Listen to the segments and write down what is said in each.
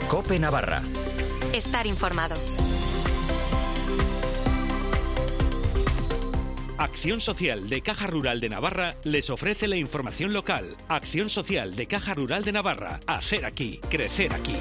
COPE Navarra. Estar informado. Acción Social de Caja Rural de Navarra les ofrece la información local. Acción Social de Caja Rural de Navarra. Hacer aquí, crecer aquí.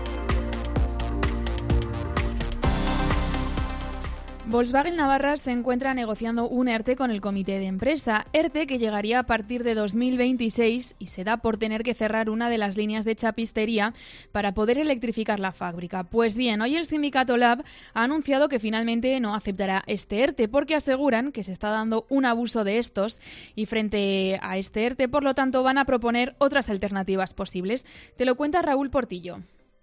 Volkswagen Navarra se encuentra negociando un ERTE con el comité de empresa, ERTE que llegaría a partir de 2026 y se da por tener que cerrar una de las líneas de chapistería para poder electrificar la fábrica. Pues bien, hoy el sindicato LAB ha anunciado que finalmente no aceptará este ERTE porque aseguran que se está dando un abuso de estos y frente a este ERTE, por lo tanto, van a proponer otras alternativas posibles. Te lo cuenta Raúl Portillo.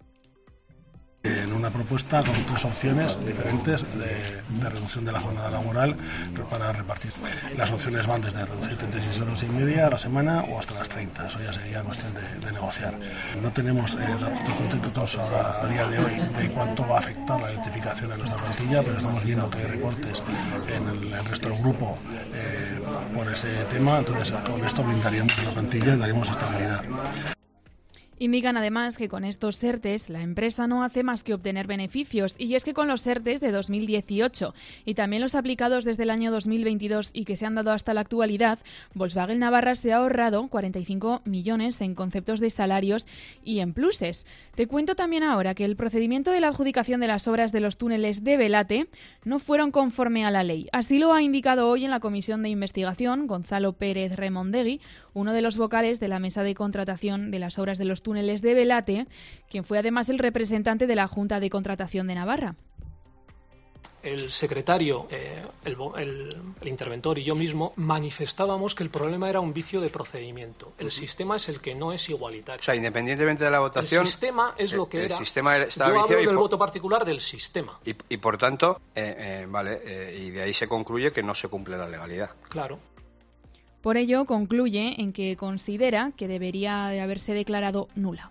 En una propuesta con 3 opciones diferentes de reducción de la jornada laboral para repartir. Las opciones van desde reducir 36 horas y media a la semana o hasta las 30. Eso ya sería cuestión de negociar. No tenemos datos concretos a día de hoy de cuánto va a afectar la electrificación a nuestra plantilla, pero estamos viendo que hay recortes en el resto del grupo por ese tema. Entonces, con esto blindaríamos la plantilla y daríamos estabilidad. Indican además que con estos ERTEs la empresa no hace más que obtener beneficios, y es que con los ERTEs de 2018 y también los aplicados desde el año 2022 y que se han dado hasta la actualidad, Volkswagen Navarra se ha ahorrado 45 millones en conceptos de salarios y en pluses. Te cuento también ahora que el procedimiento de la adjudicación de las obras de los túneles de Belate no fueron conforme a la ley. Así lo ha indicado hoy en la comisión de investigación Gonzalo Pérez Remondegui, uno de los vocales de la mesa de contratación de las obras de los túneles de Belate, quien fue además el representante de la Junta de Contratación de Navarra. El secretario, el interventor y yo mismo manifestábamos que el problema era un vicio de procedimiento. El sistema es el que no es igualitario. O sea, independientemente de la votación... El sistema es lo que era. El sistema estaba yo hablo viciado del voto particular del sistema. Y por tanto, y de ahí se concluye que no se cumple la legalidad. Claro. Por ello, concluye en que considera que debería de haberse declarado nula.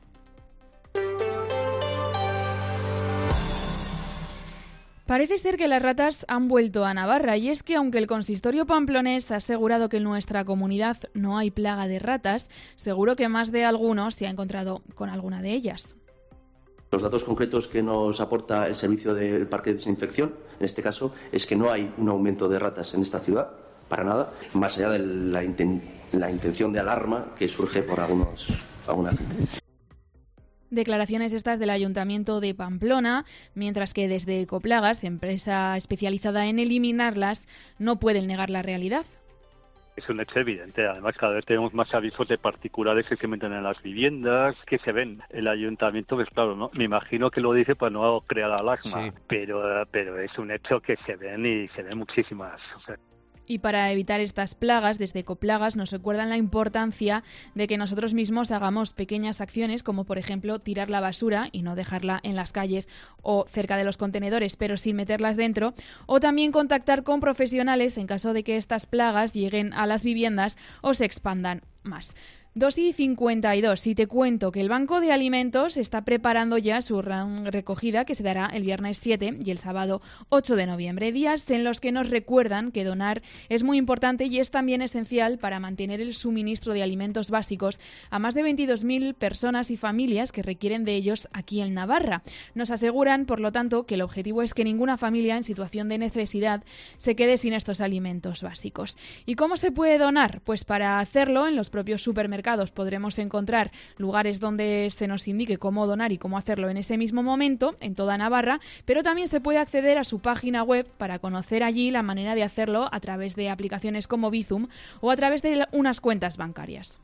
Parece ser que las ratas han vuelto a Navarra, y es que aunque el consistorio pamplonés ha asegurado que en nuestra comunidad no hay plaga de ratas, seguro que más de alguno se ha encontrado con alguna de ellas. Los datos concretos que nos aporta el servicio del parque de desinfección, en este caso, es que no hay un aumento de ratas en esta ciudad, para nada, más allá de la intención de alarma que surge por alguna gente. Declaraciones estas del Ayuntamiento de Pamplona, mientras que desde Ecoplagas, empresa especializada en eliminarlas, no pueden negar la realidad. Es un hecho evidente. Además, cada vez tenemos más avisos de particulares que se meten en las viviendas, que se ven. El ayuntamiento, pues claro, ¿no? Me imagino que lo dice para no crear alarma, sí. Pero es un hecho que se ven y se ven muchísimas. O sea, y para evitar estas plagas, desde Ecoplagas nos recuerdan la importancia de que nosotros mismos hagamos pequeñas acciones, como por ejemplo tirar la basura y no dejarla en las calles o cerca de los contenedores, pero sin meterlas dentro, o también contactar con profesionales en caso de que estas plagas lleguen a las viviendas o se expandan más. 2:52, y te cuento que el Banco de Alimentos está preparando ya su recogida, que se dará el viernes 7 y el sábado 8 de noviembre, días en los que nos recuerdan que donar es muy importante y es también esencial para mantener el suministro de alimentos básicos a más de 22.000 personas y familias que requieren de ellos aquí en Navarra. Nos aseguran, por lo tanto, que el objetivo es que ninguna familia en situación de necesidad se quede sin estos alimentos básicos. ¿Y cómo se puede donar? Pues para hacerlo, en los propios supermercados podremos encontrar lugares donde se nos indique cómo donar y cómo hacerlo en ese mismo momento en toda Navarra, pero también se puede acceder a su página web para conocer allí la manera de hacerlo a través de aplicaciones como Bizum o a través de unas cuentas bancarias.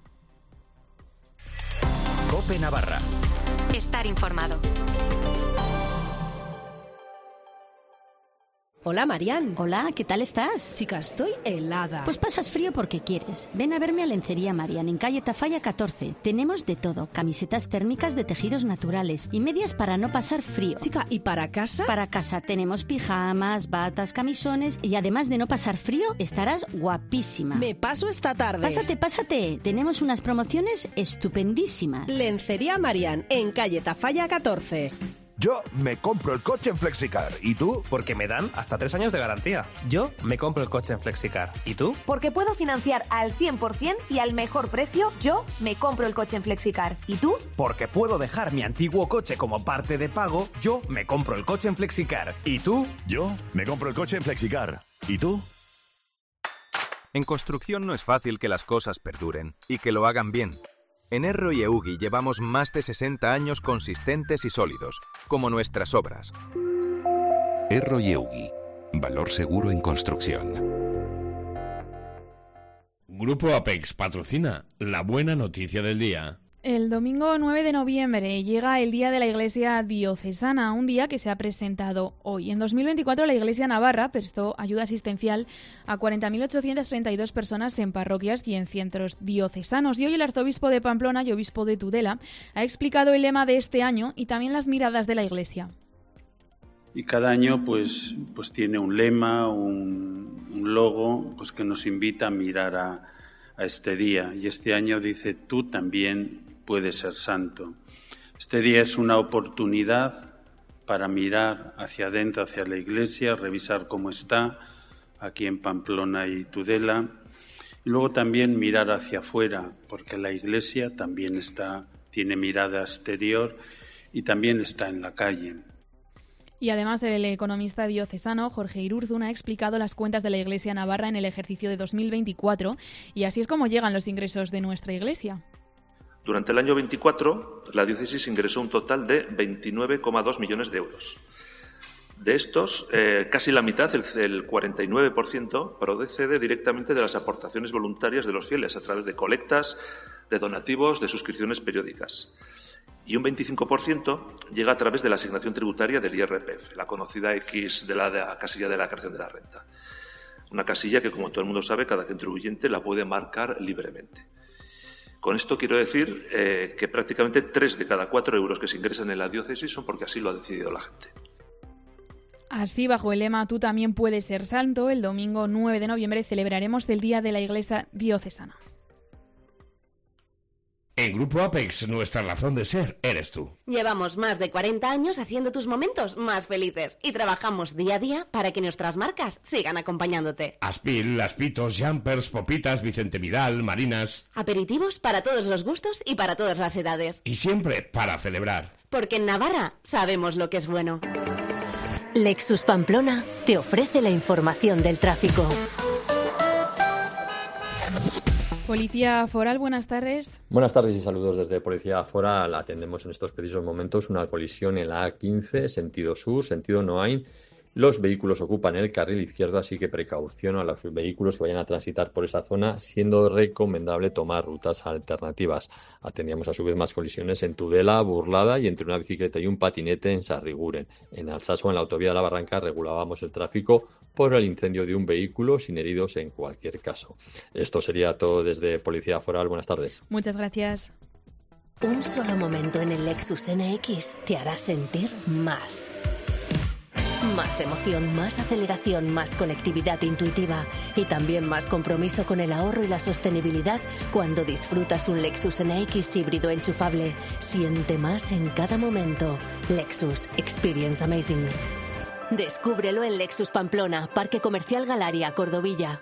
COPE Navarra. Estar informado. Hola, Marian. Hola, ¿qué tal estás? Chica, estoy helada. Pues pasas frío porque quieres. Ven a verme a Lencería Marian, en calle Tafalla 14. Tenemos de todo, camisetas térmicas de tejidos naturales y medias para no pasar frío. Chica, ¿y para casa? Para casa tenemos pijamas, batas, camisones y además de no pasar frío, estarás guapísima. Me paso esta tarde. Pásate. Tenemos unas promociones estupendísimas. Lencería Marian, en calle Tafalla 14. Yo me compro el coche en Flexicar. ¿Y tú? Porque me dan hasta 3 años de garantía. Yo me compro el coche en Flexicar. ¿Y tú? Porque puedo financiar al 100% y al mejor precio. Yo me compro el coche en Flexicar. ¿Y tú? Porque puedo dejar mi antiguo coche como parte de pago. Yo me compro el coche en Flexicar. ¿Y tú? Yo me compro el coche en Flexicar. ¿Y tú? En construcción no es fácil que las cosas perduren y que lo hagan bien. En Erro y Eugi llevamos más de 60 años consistentes y sólidos, como nuestras obras. Erro y Eugi, valor seguro en construcción. Grupo Apex patrocina la buena noticia del día. El domingo 9 de noviembre llega el Día de la Iglesia Diocesana, un día que se ha presentado hoy. En 2024 la Iglesia Navarra prestó ayuda asistencial a 40.832 personas en parroquias y en centros diocesanos. Y hoy el arzobispo de Pamplona y obispo de Tudela ha explicado el lema de este año y también las miradas de la Iglesia. Y cada año pues tiene un lema, un logo pues que nos invita a mirar a este día. Y este año dice: tú también puedes ser santo. Este día es una oportunidad para mirar hacia adentro, hacia la Iglesia, revisar cómo está aquí en Pamplona y Tudela. Y luego también mirar hacia afuera, porque la Iglesia también tiene mirada exterior y también está en la calle. Y además el economista diocesano Jorge Irurzun ha explicado las cuentas de la Iglesia Navarra en el ejercicio de 2024 y así es como llegan los ingresos de nuestra Iglesia. Durante el año 24, la diócesis ingresó un total de 29,2 millones de euros. De estos, casi la mitad, el 49%, procede directamente de las aportaciones voluntarias de los fieles a través de colectas, de donativos, de suscripciones periódicas. Y un 25% llega a través de la asignación tributaria del IRPF, la conocida X de la casilla de la declaración de la renta. Una casilla que, como todo el mundo sabe, cada contribuyente la puede marcar libremente. Con esto quiero decir que prácticamente 3 de cada 4 euros que se ingresan en la diócesis son porque así lo ha decidido la gente. Así, bajo el lema Tú también puedes ser santo, el domingo 9 de noviembre celebraremos el Día de la Iglesia Diocesana. En Grupo Apex, nuestra razón de ser eres tú. Llevamos más de 40 años haciendo tus momentos más felices y trabajamos día a día para que nuestras marcas sigan acompañándote. Aspil, Laspitos, Jumpers, Popitas, Vicente Vidal, Marinas. Aperitivos para todos los gustos y para todas las edades. Y siempre para celebrar. Porque en Navarra sabemos lo que es bueno. Lexus Pamplona te ofrece la información del tráfico. Policía Foral, buenas tardes. Buenas tardes y saludos desde Policía Foral. Atendemos en estos precisos momentos una colisión en la A15, sentido sur, sentido Noain. Los vehículos ocupan el carril izquierdo, así que precaución a los vehículos que vayan a transitar por esa zona, siendo recomendable tomar rutas alternativas. Atendíamos a su vez más colisiones en Tudela, Burlada y entre una bicicleta y un patinete en Sarriguren. En Alsaso, en la autovía de la Barranca, regulábamos el tráfico por el incendio de un vehículo, sin heridos en cualquier caso. Esto sería todo desde Policía Foral. Buenas tardes. Muchas gracias. Un solo momento en el Lexus NX te hará sentir más. Más emoción, más aceleración, más conectividad intuitiva y también más compromiso con el ahorro y la sostenibilidad cuando disfrutas un Lexus NX híbrido enchufable. Siente más en cada momento. Lexus Experience Amazing. Descúbrelo en Lexus Pamplona, Parque Comercial Galaria, Cordovilla.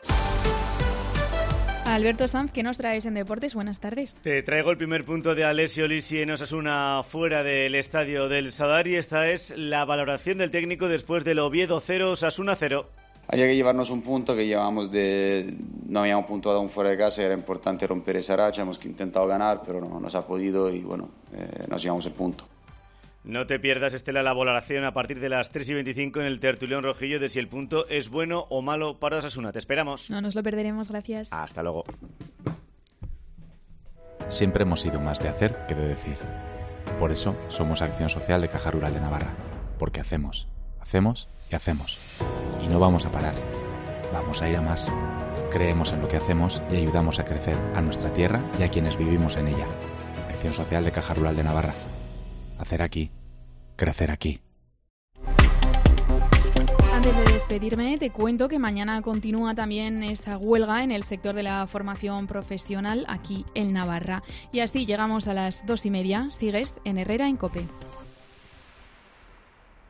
Alberto Sanz, ¿qué nos traes en deportes? Buenas tardes. Te traigo el primer punto de Alessio Lisi en Osasuna fuera del estadio del Sadar y esta es la valoración del técnico después del Oviedo 0, Osasuna 0. Había que llevarnos un punto que no habíamos puntuado aún fuera de casa, era importante romper esa racha, hemos intentado ganar, pero no nos ha podido y bueno, nos llevamos el punto. No te pierdas, Estela, la valoración a partir de las 3:25 en el tertulión rojillo de si el punto es bueno o malo para Osasuna. Te esperamos. No nos lo perderemos, gracias. Hasta luego. Siempre hemos sido más de hacer que de decir. Por eso somos Acción Social de Caja Rural de Navarra. Porque hacemos y hacemos. Y no vamos a parar. Vamos a ir a más. Creemos en lo que hacemos y ayudamos a crecer a nuestra tierra y a quienes vivimos en ella. Acción Social de Caja Rural de Navarra. Hacer aquí, crecer aquí. Antes de despedirme, te cuento que mañana continúa también esa huelga en el sector de la formación profesional aquí en Navarra. Y así llegamos a las 2:30. Sigues en Herrera en COPE.